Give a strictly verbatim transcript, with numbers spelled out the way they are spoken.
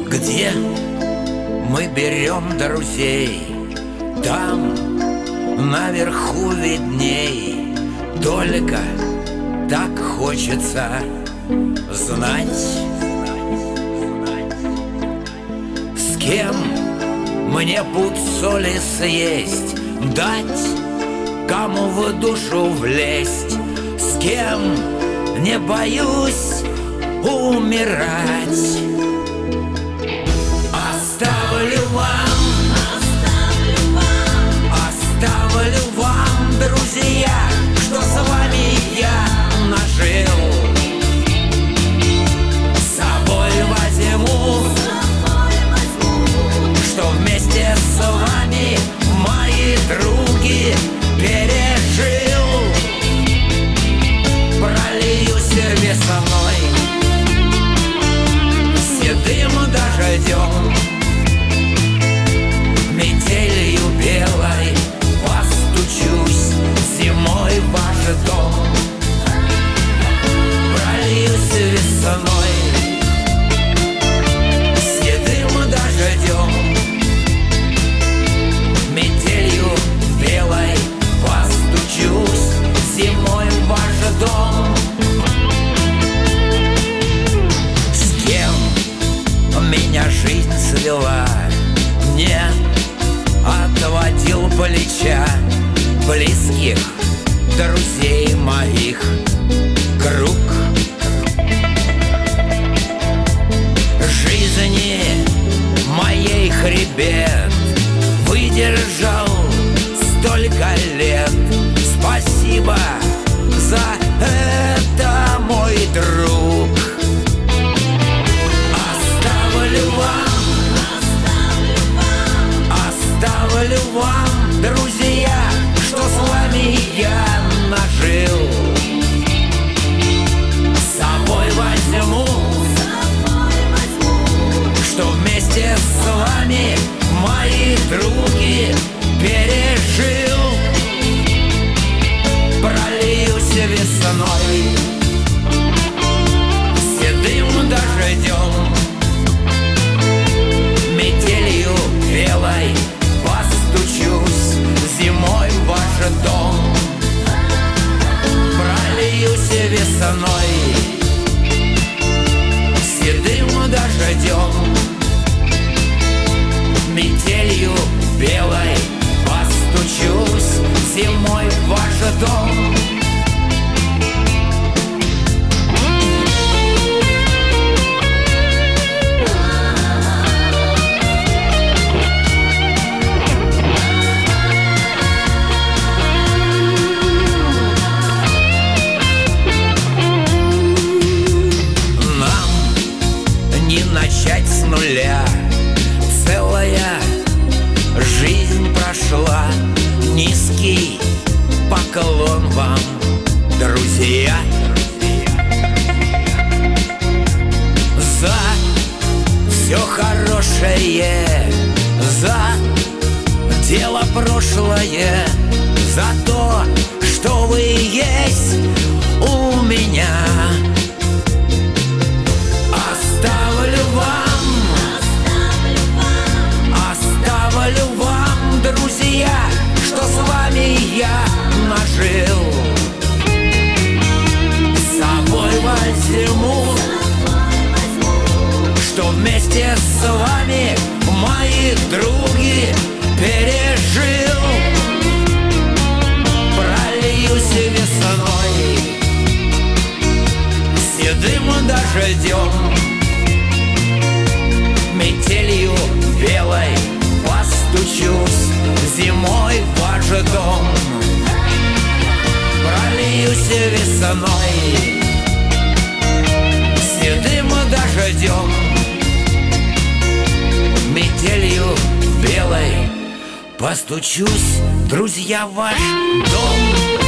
Где мы берем друзей, там наверху видней. Только так хочется знать, с кем мне пуд соли съесть, дать, кому в душу влезть, с кем не боюсь умирать. Оставлю вам, оставлю вам, оставлю вам, друзья, что с вами я нажил. С собой возьму, что вместе с вами мои други пережил. Прольюсь весной седым дождем, метелью белой постучусь зимой в ваш дом. Прольюсь весной седым дождем, метелью белой постучусь зимой в ваш дом. С кем меня жизнь свела, не отводил плеча, близких друзей моих круг. Жизни моей хребет выдержал столько лет. Спасибо за это, мой друг. Оставлю вам, оставлю вам, друзья, что с вами я нажил. С собой возьму, что вместе с вами мои други пережил. Прольюсь весной седым дождем, метелью белой постучусь зимой в ваш дом. Прольюсь весной седым дождем, метелью белой постучусь зимой в ваш дом. Начать с нуля, целая жизнь прошла. Низкий поклон вам, друзья, за все хорошее, за дело прошлое, за то, что вы есть у меня. Оставлю вам, оставлю вам, друзья, что с вами я нажил. С собой возьму, что вместе с вами мои други пережил. Прольюсь весной седым дождем, метелью белой постучусь зимой в ваш дом. Прольюсь весной седым дождем, метелью белой постучусь, друзья, в ваш дом.